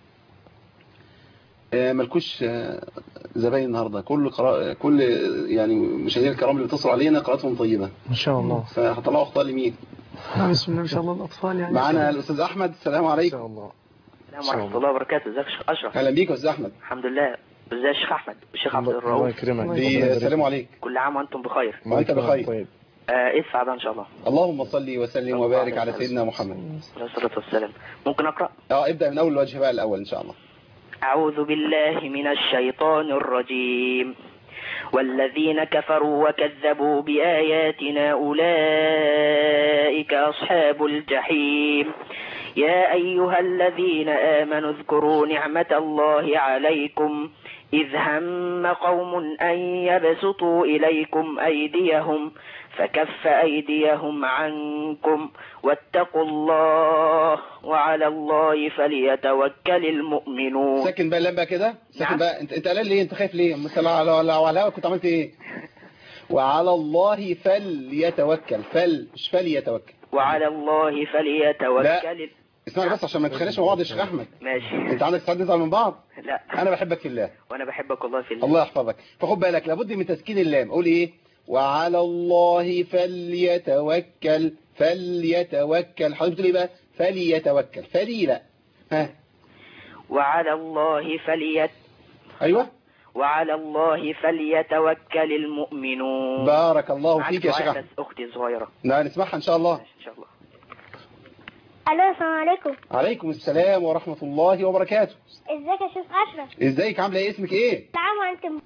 ملكوش زباين النهارده كل يعني مشاهدينا الكرام اللي بيتصلوا علينا قراءتهم طيبه ان شاء الله. فهطلعوا اخطاء لمين؟ بسم الله ما شاء الله الاطفال يعني. معانا الاستاذ احمد. السلام عليكم. ان شاء الله. السلام ورحمه الله وبركاته. ازيك يا شيخ اشرف؟ اهلا بيك يا استاذ احمد. الحمد لله. ازيك يا شيخ احمد والشيخ عبد الرؤوف؟ الله يكرمك. السلام عليكم. كل عام وانتم بخير. وانت بخير. طيب. ايه السعاده ان شاء الله. اللهم صل وسلم وبارك على سيدنا محمد عليه الصلاه والسلام. ممكن اقرا؟ ابدا من اول الوجه بقى الاول ان شاء الله. أعوذ بالله من الشيطان الرجيم. والذين كفروا وكذبوا بآياتنا أولئك أصحاب الجحيم. يا أيها الذين آمنوا اذكروا نعمة الله عليكم إذ هم قوم أن يبسطوا إليكم أيديهم فكف أيديهم عنكم واتقوا الله وعلى الله فليتوكل المؤمنون. ساكن بقى لما كده ساكن بقى. انت قلقان ليه؟ انت خايف ليه؟ مثلا على الهوا كنت عملت ايه؟ وعلى الله فليتوكل. مش فليتوكل. وعلى الله فليتوكل. اسمعني بس عشان ما نتخانقش مع بعض يا شيخ احمد. ماشي. انت عندك استعداد نزعل من بعض؟ لا. انا بحبك في الله. وانا بحبك والله في الله. الله يحفظك. فخد بالك لابد من تسكين اللام. قول ايه؟ وعلى الله فليتوكل. حضرتك بتقول ايه بقى؟ فليتوكل. فلي لا. ها. وعلى الله ايوه. وعلى الله فليتوكل المؤمنون. بارك الله فيك يا شيخ احمد. اختي الصغيره. لا نسمعها ان شاء الله. ان شاء الله. الو السلام عليكم. عليكم السلام ورحمة الله وبركاته. ازيك يا شيخ اشرف؟ ازيك عامله ايه؟ اسمك ايه؟ نعم وانتم.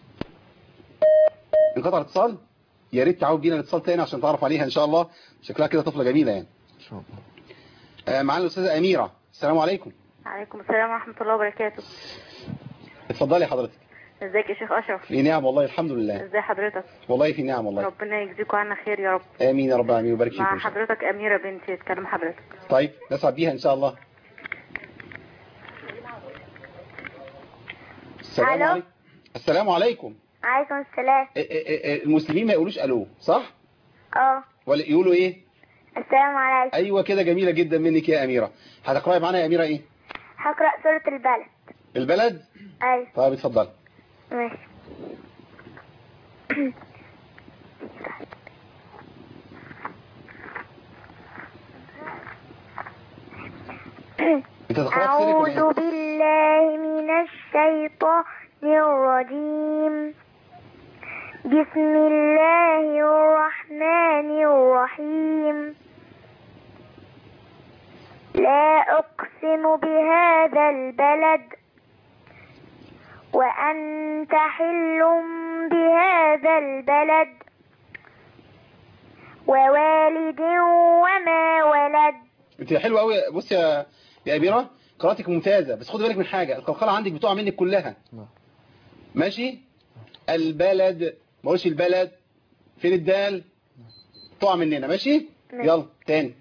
انقطع الاتصال؟ يا ريت تعود بينا الاتصال تاني عشان تعرف عليها ان شاء الله. شكلها كده طفله جميله يعني. ان شاء الله. معانا الاستاذه اميره. السلام عليكم. وعليكم السلام ورحمه الله وبركاته. اتفضلي حضرتك. ازيك يا شيخ اشرف؟ في نعم والله الحمد لله. ازي حضرتك؟ والله في نعم والله. ربنا يجزيكم عنا خير يا رب. امين يا رب العالمين ويبارك فيك. مع حضرتك اميره بنتي تكلم حضرتك. طيب نسعد بيها ان شاء الله. السلام عليكم. السلام عليكم. عليكم السلام. المسلمين ما يقولوش الو صح؟ ولا يقولوا ايه؟ السلام عليكم. ايوه كده جميله جدا منك يا اميره. هتقراي معانا يا اميره ايه؟ هقرا سوره البلد. البلد؟ ايوه. طيب اتفضلي. ماشي. أعوذ بالله من الشيطان الرجيم. بسم الله الرحمن الرحيم. لا أقسم بهذا البلد وأنت حل بهذا البلد ووالد وما ولد. انت حلوه قوي. بص يا أميرة قراءتك ممتازة بس خدي بالك من حاجة. القلقلة عندك بتقع منك كلها. ماشي. البلد ما قولش البلد. فين الدال؟ تقع مننا. ماشي. يلا تاني.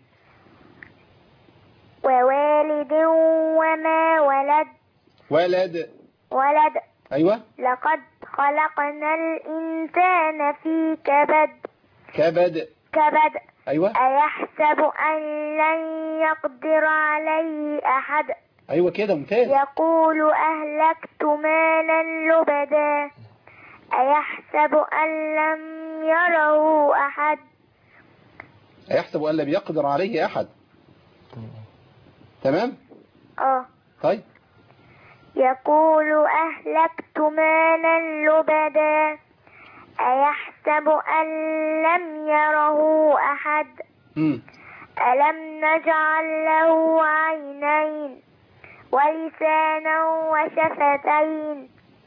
ووالد وما ولد. ولد. ايوه. لقد خلقنا الإنسان في كبد. ايوه. أيحسب أن لن يقدر عليه أحد. ايوه كده ممتاز. يقول أهلكت مالا لبدا. أيحسب أن لم يره أحد. أيحسب أن لم يقدر عليه أحد. تمام؟ طيب. يقول أهلكت مالا لبدا. أيحسب أن لم يره أحد. ألم نجعل له عينين ولسانا وشفتين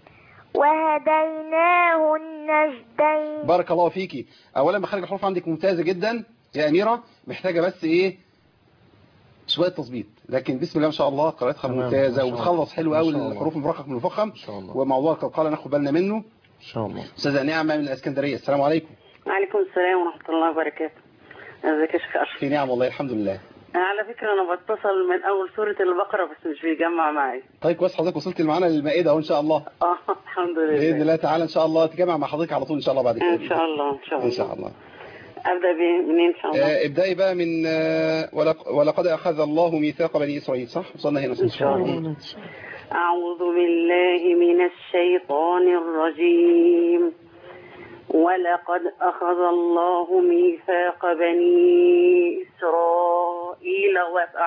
وهديناه النجدين. بارك الله فيكي. أولا مخارج الحروف عندك ممتازة جدا يا أميرة. محتاجة بس إيه شوية تظبيط. لكن بسم الله ما شاء الله قراءتها ممتازة وبتخلص حلو قوي الحروف المرقق من المفخم. وموضوع القلقلة ناخد بالنا منه إن شاء الله. أستاذة نعمة من الإسكندرية. السلام عليكم. وعليكم السلام ورحمة الله وبركاته. ازيك يا شيخ أشرف؟ في نعم والله الحمد لله. على فكرة أنا بتصل من أول سورة البقرة بس مش بيجمع معي. طيب كويس حضرتك وصلت معانا للمائدة أهو إن شاء الله. الحمد لله. بإذن الله تعالى إن شاء الله تجمع مع حضرتك على طول إن شاء الله بعد كده. إن شاء الله إن شاء الله. أبدأ منين إن شاء الله؟ ابدأي بقى من ولقد أخذ الله ميثاق بني إسرائيل. صح؟ وصلنا هنا إن شاء الله. أعوذ بالله من الشيطان الرجيم. ولقد أخذ الله ميثاق بني إسرائيل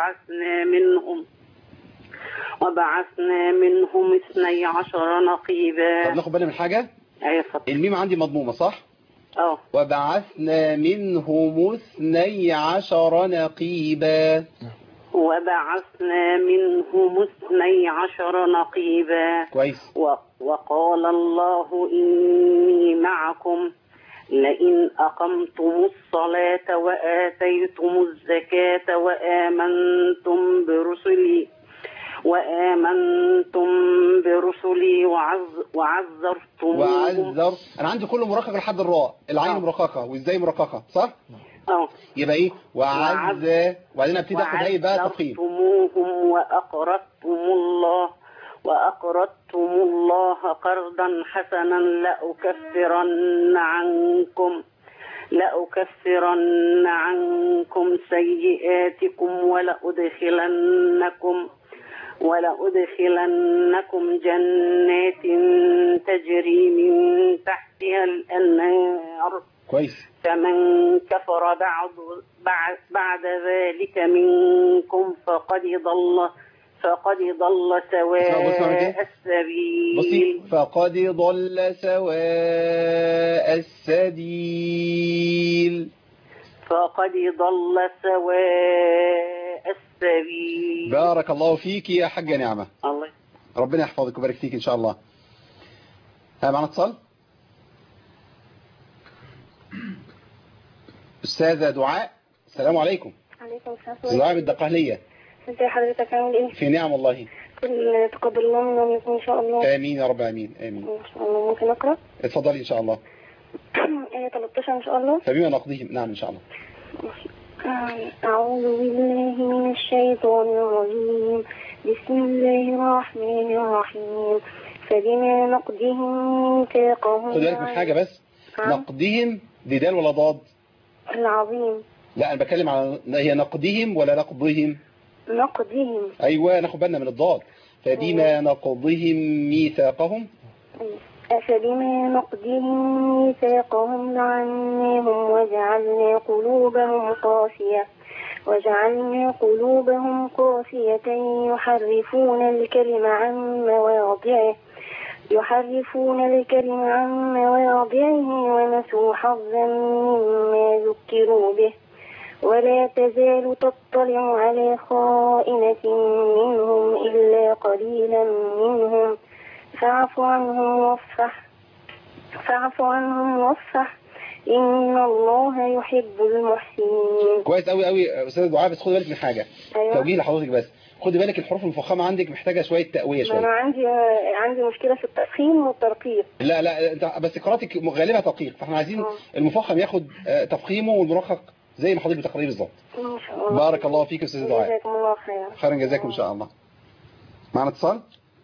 وبعثنا منهم 12 نقيبا. طب ناخد بالنا من حاجة؟ أيوة اتفضل. الميم عندي مضمومة صح؟ وبعثنا منهم 12 نقيبا. وبعثنا منهم 12 نقيبا. كويس. وقال الله إني معكم لئن أقمتم الصلاة وآتيتم الزكاة وآمنتم رسلي وعزرتموهم. انا عندي كله مرقق لحد الراء، العين مرققه والزاي مرققه صح؟ يبقى ايه؟ وبعدين ابتدي اخد ايه بقى تفخيم. وأقرضتم الله قرضا حسنا لأكفرن عنكم سيئاتكم ولأدخلنكم جنات تجري من تحتها الأنهار. كويس. فمن كفر بعد ذلك منكم فقد ضل سواء السبيل. بصي فقد ضل سواء السبيل. بارك الله فيك يا حاجة نعمة. الله ربنا يحفظك ويبارك فيك إن شاء الله. معنا اتصال. أستاذة دعاء السلام عليكم. عليكم السلام. دعاء من الدقهلية. ازي حضرتك عامل ايه؟ في نعم والله. تقبل الله منا ومنكم ان شاء الله. امين يا رب امين. امين ان شاء الله. ممكن اقرا؟ اتفضلي ان شاء الله. آية 13 ان شاء الله. فبما نقضيهم. نعم ان شاء الله. أعوذ بالله من الشيطان الرجيم. بسم الله الرحمن الرحيم. فبما نقضهم ميثاقهم. خد بالك من حاجة بس. نقضهم دي دال ولا ضاد؟ العظيم. لا أنا بتكلم على هي نقضهم ولا نقضهم؟ نقضهم. أيوة ناخد بالنا من الضاد. فبما نقضهم ميثاقهم. فبما نقضهم ميثاقهم لعناهم وجعلنا قلوبهم قاسية يحرفون الكلم عن مواضعه ونسوا حظا مما ذكروا به ولا تزال تطلع على خائنة منهم إلا قليلا منهم فاعف عنهم واصفح إن الله يحب المحسنين. كويس قوي قوي أستاذ دعاء، بس خدي بالك من حاجة. أيوة. توجيه لحضرتك بس خدي بالك الحروف المفخمة عندك محتاجة شوية تقوية شوية. أنا عندي مشكلة في التفخيم والترقيق. لا انت بس قراءتك غالبها تدقيق، فاحنا عايزين المفخم ياخد تفخيمه والمرقق زي ما حضرتك بتقريه بالظبط. ان شاء الله. بارك الله فيك يا استاذ دعاء. جزاكم الله خيرا جزاكم ان شاء الله. معنا اتصال.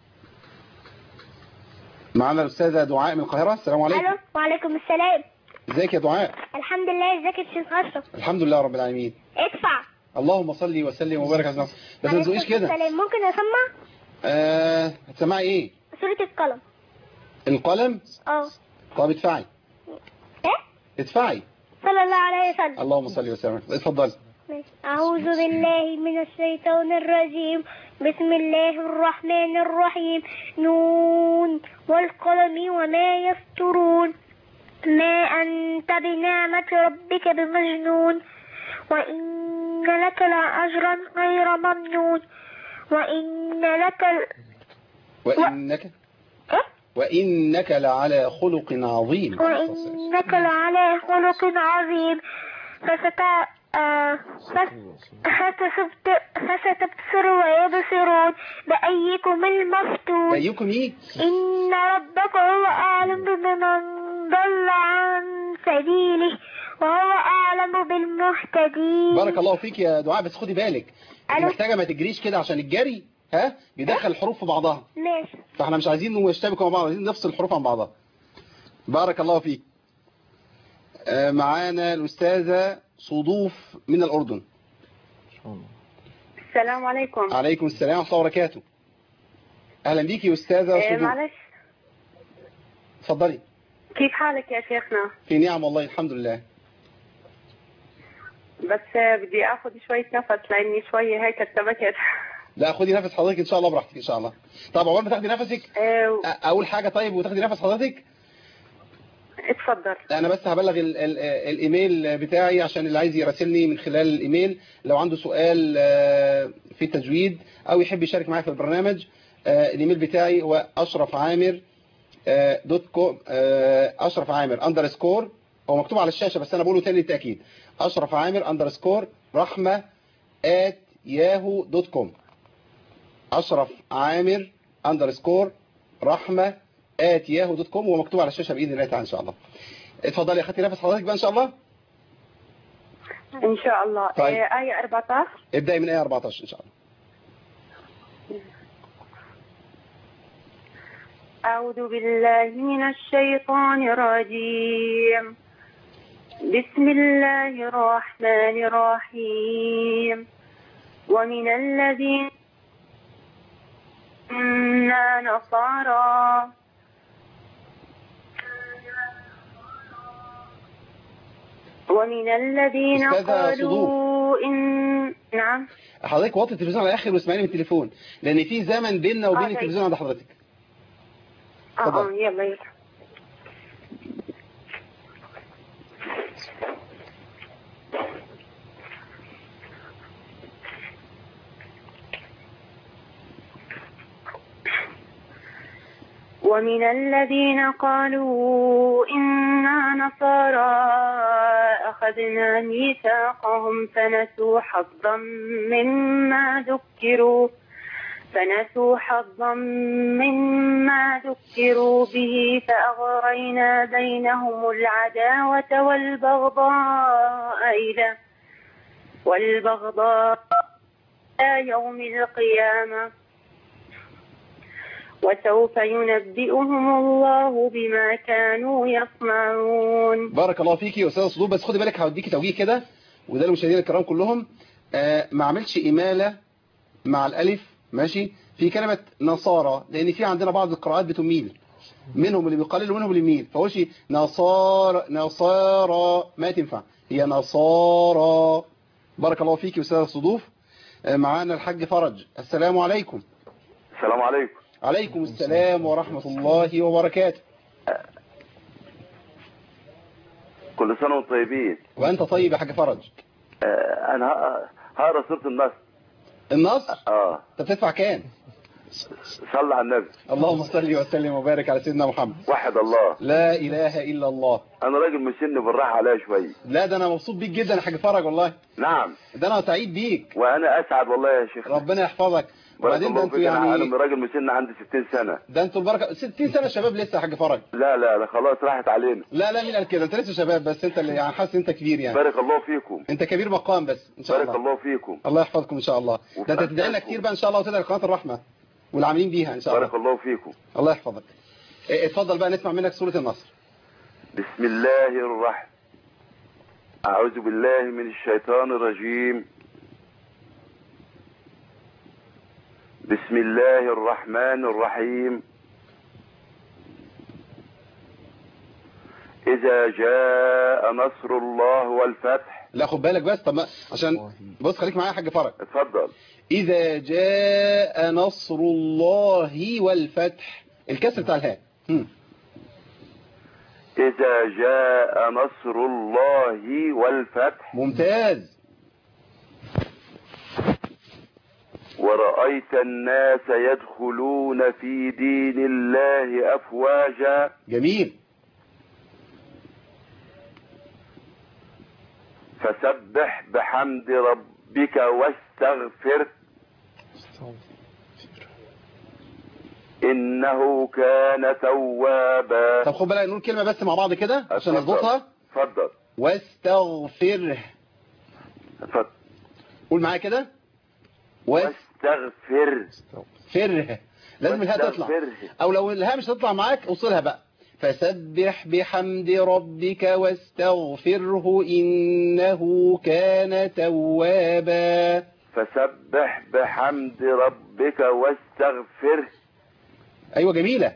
معنا الاستاذه دعاء من القاهره. السلام عليكم. الو وعليكم السلام. ازيك يا دعاء؟ الحمد لله. ازيك يا شيخ اشرف؟ الحمد لله رب العالمين. ادفع. اللهم صل وسلم وبارك على سيدنا. بس ما تزوقيش كده. ممكن اسمع؟ هتسمعي ايه؟ سورة القلم. القلم؟ طب ادفعي. ايه؟ ادفعي. صلى الله عليه وسلم. اللهم صل وسلم. اتفضلي. أعوذ بالله من الشيطان الرجيم. بسم الله الرحمن الرحيم. نون والقلم وما يسطرون ما أنت بنعمة ربك بمجنون وإن لك لأجرا غير ممنون وإنك لعلى خلق عظيم. فستبصر ويبصرون بأيكم المفتون. بأيكم ايه؟ إن ربك هو أعلم بمن ضل عن سبيله وهو أعلم بالمهتدين. بارك الله فيك يا دعاء، بس خدي بالك محتاجة ما تجريش كده عشان الجري بيدخل الحروف في بعضها. ماشي. فاحنا مش عايزين يشتبكوا مع بعض، عايزين نفصل الحروف عن بعضها. بارك الله فيك. معانا الأستاذة صدوف من الأردن. السلام عليكم. عليكم السلام ورحمة الله وبركاته. أهلا بيكي يا أستاذة صدوف. معلش. اتفضلي. كيف حالك يا شيخنا؟ في نعم والله الحمد لله. بس بدي أخذ شوية نفس لأني شوية هيك ارتبكت. لا خدي نفس حضرتك إن شاء الله براحتك إن شاء الله. طب عقبال ما تاخدي نفسك أول حاجة طيب وتاخدي نفس حضرتك. اتفضل. انا بس هبلغ الايميل بتاعي عشان اللي عايز يراسلني من خلال الايميل لو عنده سؤال في التجويد او يحب يشارك معايا في البرنامج. الايميل بتاعي هو اشرفعامر.com اشرفعامر_ هو مكتوب على الشاشة بس انا بقوله تاني للتأكيد. اشرفعامر_رحمة@yahoo.com اشرفعامر_ rahma@yahoo.com ومكتوب على الشاشة بإذن الله تعالى إن شاء الله. اتفضلي يا اخواتي، نفس حضرتك بقى إن شاء الله. إن شاء الله. طيب. آية 14. ابدأي من آية 14 إن شاء الله. أعوذ بالله من الشيطان الرجيم. بسم الله الرحمن الرحيم. ومن الذين إنا نصارى ومن الذين قالوا إن نعم. حضرتك وطي التلفزيون على الآخر واسمعيني من التليفون، لأن في زمن بيننا وبين التلفزيون عند حضرتك. يلا. ومن الذين قالوا إنا نصارى أخذنا ميثاقهم فنسوا حظا مما ذكروا به فأغرينا بينهم العداوة والبغضاء إلى يوم القيامة وسوف ينبئهم الله بما كانوا يصنعون. بارك الله فيكي يا أستاذة صدور، بس خدي بالك هوديكي توجيه كده، وده للمشاهدين الكرام كلهم. ما عملش إمالة مع الألف، ماشي، في كلمة نصارى، لأن في عندنا بعض القراءات بتميل، منهم اللي بيقلل ومنهم اللي بيميل، فقولش نصارى ما تنفع، هي نصارى. بارك الله فيكي يا أستاذة صدوف. معانا الحاج فرج. السلام عليكم. السلام عليكم. عليكم السلام ورحمة الله وبركاته. كل سنة وانتم طيبين. وأنت طيب يا حاج فرج. أنا هقرا سورة النصر. النصر؟ أنت بتدفع كام؟ صلى على النبي. اللهم صل وسلم وبارك على سيدنا محمد. وحد الله. لا إله إلا الله. أنا راجل مسن بالراحة عليا شوية. لا ده أنا مبسوط بيك جدا يا حاج فرج والله. نعم. ده أنا سعيد بيك. وأنا أسعد والله يا شيخ. ربنا يحفظك. وبعدين ده انتوا يعني انا راجل مسن عندي 60 سنه. ده انتوا البركه 60 سنه شباب لسه يا حاج فرج. لا خلاص راحت علينا. لا مين قال كده؟ انت لسه شباب، بس انت اللي يعني حاسس انت كبير يعني. بارك الله فيكم. انت كبير مقام بس ان شاء الله. بارك الله فيكم. الله يحفظكم ان شاء الله. ده انت تدعي لنا كتير بقى ان شاء الله، وتدعي لقناه الرحمه والعاملين بيها ان شاء الله. بارك الله فيكم. الله يحفظك. اتفضل بقى نسمع منك سوره النصر. بسم الله الرحمن. اعوذ بالله من الشيطان الرجيم. بسم الله الرحمن الرحيم. إذا جاء نصر الله والفتح. لا خد بالك بس، طب عشان بص خليك معايا يا حاج فرج. اتفضل. إذا جاء نصر الله والفتح، الكسر بتاع الهاء. إذا جاء نصر الله والفتح. ممتاز. ورأيت الناس يدخلون في دين الله أفواجا. جميل. فسبح بحمد ربك واستغفر إنه كان توابا. طب خد بالك نقول كلمة بس مع بعض كده عشان نظبطها. اتفضل. واستغفره. اتفضل. قول معايا كده. واستغفر. فره لازم الهاء تطلع، او لو الهاء مش هتطلع معاك اوصلها بقى. فسبح بحمد ربك واستغفره إنه كان توابا. فسبح بحمد ربك واستغفره. أيوة جميلة.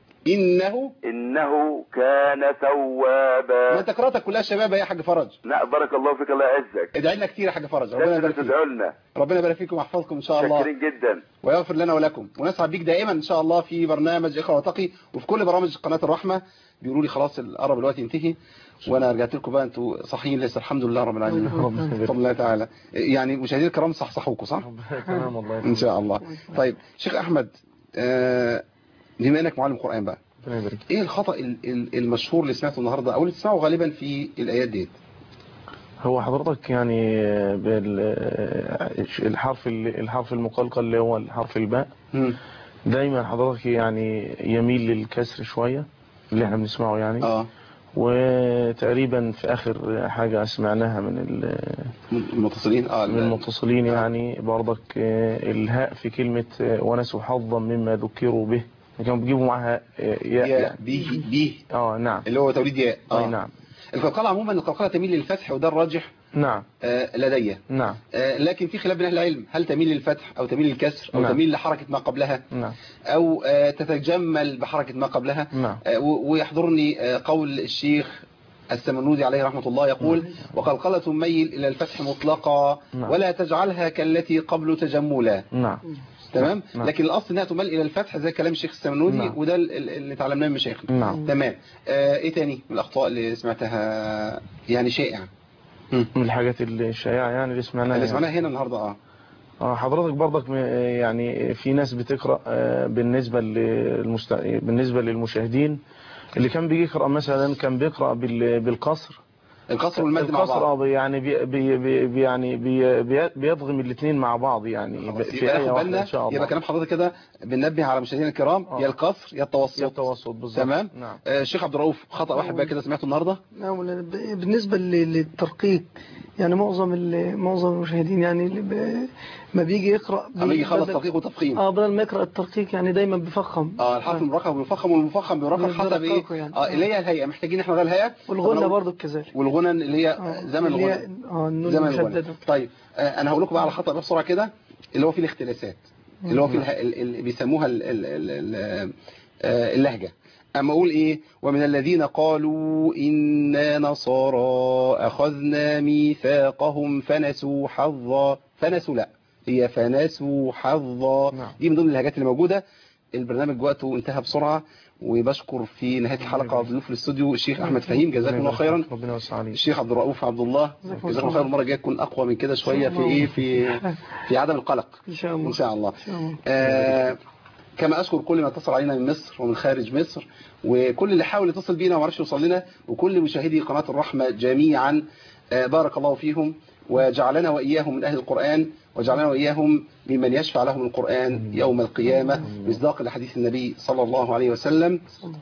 إنه كان توابا. ما انت قراءتك كلها شباب يا حاج فرج. لا بارك الله فيك، الله يعزك. ادعي لنا كتير يا حاج فرج. ربنا يبارك فيك. ربنا يبارك فيكم ويحفظكم ان شاء الله. شاكرين جدا. ويغفر لنا ولكم، ونسعد بيك دائما ان شاء الله في برنامج اقرأ وتقي، وفي كل برامج قناة الرحمة. بيقولوا لي خلاص القرب الوقت ينتهي، وانا رجعت لكم بقى انتوا صحيين لسه الحمد لله رب العالمين. بفضل الله تعالى. يعني مشاهدينا الكرام صحصحوكم صح؟ تمام والله ان شاء الله. طيب شيخ احمد، بما انك معلم قرآن بقى، ايه الخطأ المشهور اللي سمعته النهارده او اللي تسمعه غالبا في الايات ديت؟ هو حضرتك يعني الحرف المقلقل اللي هو الحرف الباء، دايما حضرتك يعني يميل للكسر شوية اللي احنا بنسمعه يعني. وتقريبا في آخر حاجة سمعناها من المتصلين من المتصلين يعني برضك الهاء في كلمة ونسوا حظا مما ذكروا به، كانوا بيجيبوا معها ياء يعني. به نعم، اللي هو توليد ياء. نعم. القلقلة عموما القلقلة تميل للفتح وده الراجح. نعم. لدي. نعم. لكن في خلاف بين اهل العلم، هل تميل للفتح او تميل للكسر او تميل لحركة ما قبلها. نعم. او تتجمل بحركة ما قبلها. نعم. ويحضرني قول الشيخ السمنودي عليه رحمة الله يقول: وقلقلة ميل إلى الفتح مطلقا ولا تجعلها كالتي قبل تجملا. نعم. تمام. لكن الأصل انها تميل إلى الفتح زي كلام الشيخ السمنودي، وده اللي تعلمناه من مشايخنا. تمام. ايه تاني من الأخطاء اللي سمعتها يعني شائعة؟ من الحاجات الشائعة يعني اللي سمعناها هنا النهاردة. حضرتك برضك يعني في ناس بتقرأ بالنسبة للمشاهدين اللي كان بيجي يقرأ مثلا كان بيقرأ بالقصر، القصر والمد مع بعض، يعني بيضغم الاثنين مع بعض يعني في آية واحدة إن شاء الله. يبقى كلام حضرتك كده بننبه على مشاهدينا الكرام يا القصر يا التوسط. بالظبط. تمام. نعم. الشيخ عبد الرؤوف خطأ واحد بقى كده سمعته النهارده. نعم. بالنسبة للترقيق يعني معظم المشاهدين يعني ما بيجي يقرأ بيجي يخلص ترقيق وتفخيم. بدل ما يقرأ الترقيق يعني دايما بيفخم. الحرف المرقق بيفخم والمفخم بيرقق حسب ايه يعني. اللي هي الهيئة، محتاجين احنا ده الهيئة والغنة برضو كذلك، والغنى اللي هي زمن الغنى. زمن الغنى. طيب انا هقول لكم بقى على خطأ بسرعة كده اللي هو فيه الاختلاسات، اللي هو فيه اللي بيسموها اللهجة. أما أقول إيه: ومن الذين قالوا إنا نصارى أخذنا ميثاقهم فنسوا حظا. فنسوا لا، هي فنسوا حظا. دي من ضمن اللهجات اللي موجودة. البرنامج وقته انتهى بسرعة، وبشكر في نهاية الحلقة ضيوف الاستوديو الشيخ أحمد فهيم جزاكم الله خيرا، الشيخ عبد الرؤوف عبد الله جزاكم الله خيرا. المرة الجاية تكون أقوى من كده شوية في عدم القلق إن شاء الله. كما أشكر كل من اتصل علينا من مصر ومن خارج مصر، وكل اللي حاول يتصل بينا وما عرفش يوصل لنا، وكل مشاهدي قناة الرحمة جميعا. بارك الله فيهم وجعلنا وإياهم من أهل القرآن، وجعلنا وإياهم ممن يشفع لهم القرآن يوم القيامة مصداقا لحديث النبي صلى الله عليه وسلم.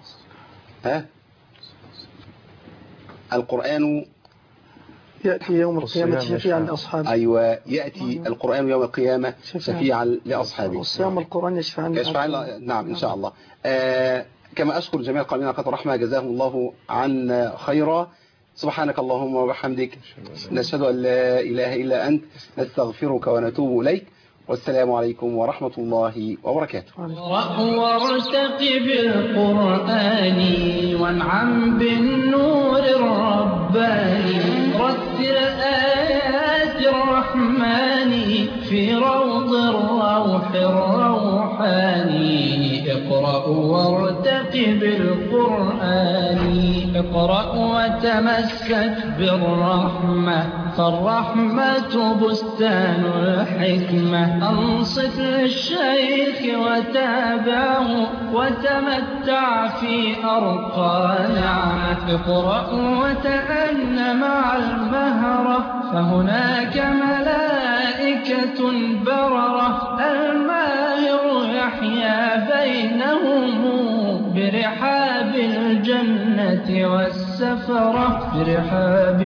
القرآن يأتي يوم القيامة شفيعا لأصحابه. أيوة، يأتي القرآن يوم القيامة شفيعا لأصحابه. والصيام القرآن يشفعان. نعم إن شاء الله. كما أشكر جميع القائمين على قناة الرحمة جزاهم الله عنا خيرا. سبحانك اللهم وبحمدك نشهد أن لا إله إلا أنت نستغفرك ونتوب إليك، والسلام عليكم ورحمة الله وبركاته. وارتقي بالقرآن وانعم بالنور الرباني، رتل آيات الرحمن في روض الروح الروحاني. اقرأ وارتقي بالقرآن، اقرأ وتمسك بالرحمة، فالرحمة بستان الحكمة. أنصت للشيخ وتابعه وتمتع في أرقى نعمة. اقرأ وتأن مع المهرة، فهناك ملائكة بررة. الماهر يحيا بينهم برحاب الجنة والسفرة. برحاب